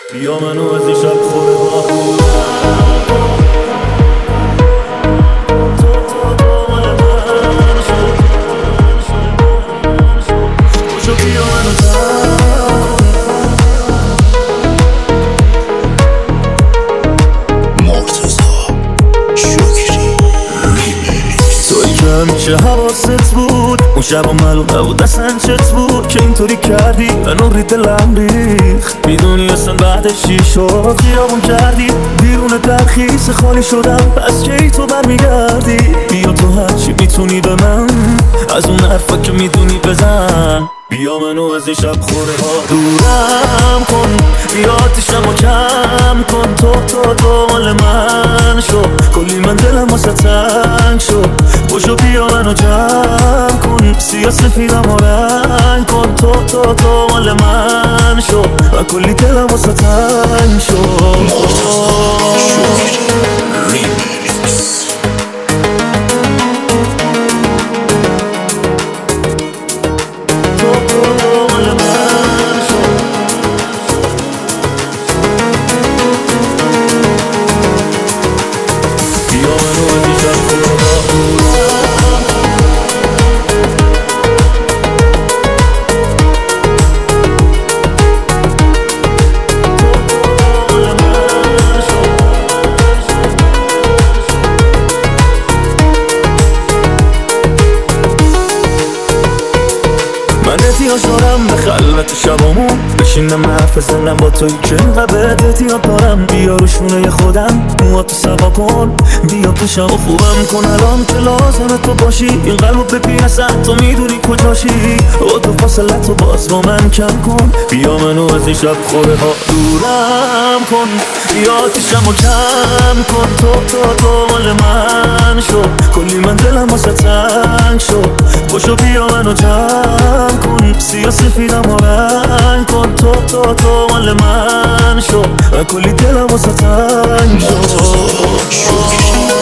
بیا منو از این شب خوره ها همیشه حواست بود اون شب معلوم نبود اصلا چت بود که اینطوری کردی منو ری دلم ریخت میدونی اصلا بعدش چی شد خیابون کردی بیرون ترخیص خالی شدم پس کی تو برمیگردی بیا تو هرچی میتونی به من از اون حرفا که میدونی بزن بیا منو از این شب خوره ها دورم کن بیا آتیشمو کم کن تو مال من شو کلی من دلم واسه تنگ شو باشو بیا منو جمع کن سیاه سفیدم و رنگ کن تو مال من شو و کلی دلم واسه تنگ شو من احتیاج به خلوت شبامون بشینم حرف بزنم با توی که اینقدر احتیاج دارم بیا رو شونه خودم موهاتو سوا کن بیا پیشم و خوبم کن الان که لازمه تو باشی این قلبو بپی اصلا تو میدونی کجاشی و تو فاصلتو باز با من کم کن بیا منو از این شب خوره ها دورم کن بیا آتیشمو کم کن تو مال من شو کلی من دلم واسه تنگ شو باشو بیا منو جمع کن سیاه سفیدم و رنگ کن تو مال من شو و کلی دلم واسه تنگ شو